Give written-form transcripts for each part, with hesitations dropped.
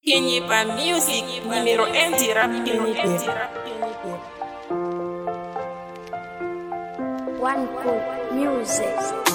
Kenyipa Music, numéro 1 du rap. One Cool Music.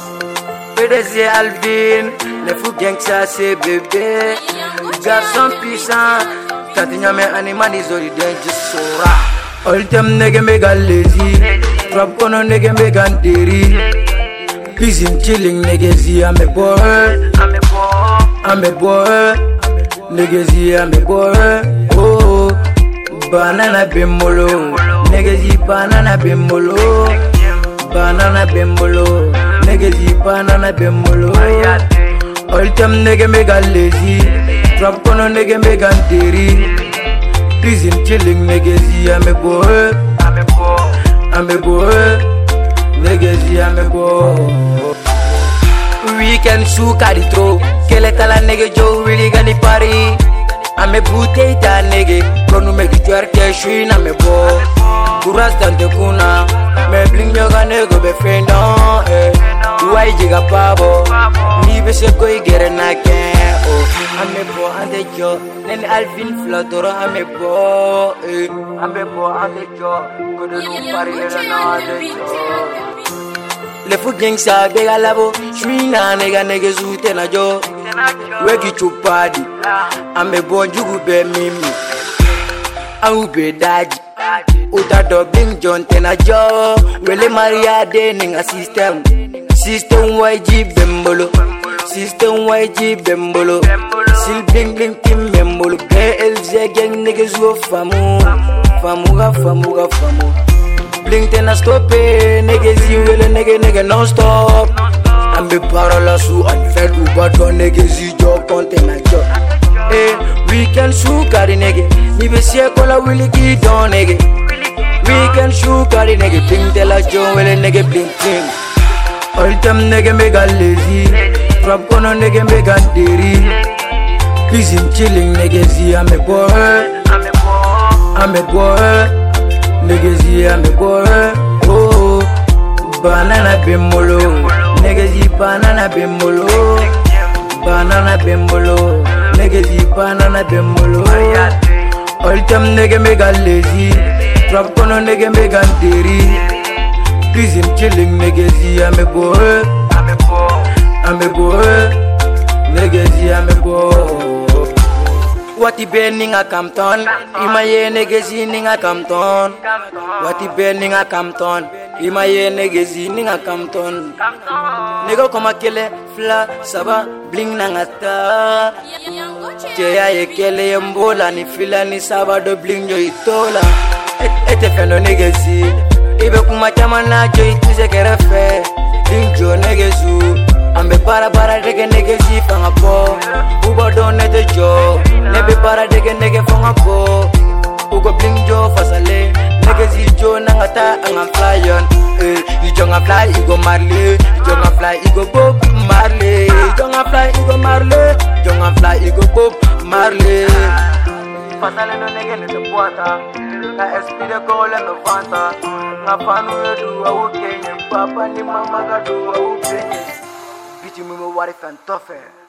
PDG Alvin, les fous gangsta c'est bébé. Garçon puissant, Tatinya me animal isori denji sora. All them nigga mega lazy, rap kono nigga mega deri. Busy chilling nigga see I'm a boy, I'm a boy. Niggas see I'm a boy, oh. Banana bimbolo, niggas see banana bimbolo. Banana bimbolo, niggas see banana bimbolo. All them nigga mega lazy, drop kono nigga mega deri. Busy chilling niggas see I'm a boy, I'm a boy. Niggas see I'm a boy. Weekend shoe carry throw. Kele tala nigga Joe really gonna party. I'm a bouteille ta nigga. Konu me gitwar ke shui na me bo. Kuras dante kuna. Me bling yoga nigga be friend on. Why jiga pabo? Ni be se koi gere na ke. Oh, I'm a bo ande jo. Nen Alvin Flotoro I'm a bo. I'm a bo ande jo. Kodu no party na ande jo. Le fou gangsta bega labo, shwina nigga zute na jo. Weki chupadi, ame bonjugu be mimi. Au be daji, uta do bing John tena jo. Wele Maria de ninga system. System YG bembolo, system YG bembolo. Sil bling bling tim bembolo. BLZ gang niggas go famu, famu. Bling tena stop it, niggas you will nigga non stop. I'm be paralasu and fed but don't niggas you joke content na joke. Weekend shoe carry nigga, ni be see kola willy ki don nigga. Weekend shoe carry nigga, bling tela jo will nigga bling ting. All them nigga mega lazy, drop kono nigga mega deri. Busy chilling nigga see I'm a boy, I'm a boy. Niggas see I'm a boy, oh. Banana bimbolo, niggas see banana bimbolo. Banana bimbolo, niggas see banana bimbolo. All them nigga mega lazy, drop kono nigga mega deri. Busy chilling niggas see I'm a boy, I'm a boy. Niggas see I'm a boy. Wati be ninga Campton, imaye negezi ninga Campton. Wati be ninga Campton, imaye negezi ninga Campton. Nego koma kele fla saba bling nangata. Cheya ye kele mbola ni fila ni saba do bling jo itola. Ete feno negezi, ibe kumachama na jo itize kerefe. Bling jo negezu. Ambe para dege negezi fanga po. Ugo donne de jo. Nebe para dege nege fanga po. Ugo bling jo fasale. Negezi jo nangata angam flyon. Ijonga fly igo marley. Ijonga fly igo bob marley. Ijonga fly igo marley. Ijonga fly igo bob marley. Fasale no nege ne te boata. Na espide kole no fanta. Na fanu edu au kenye. Papa ni mama gadu au kenye. Biti mume wari fan tofe.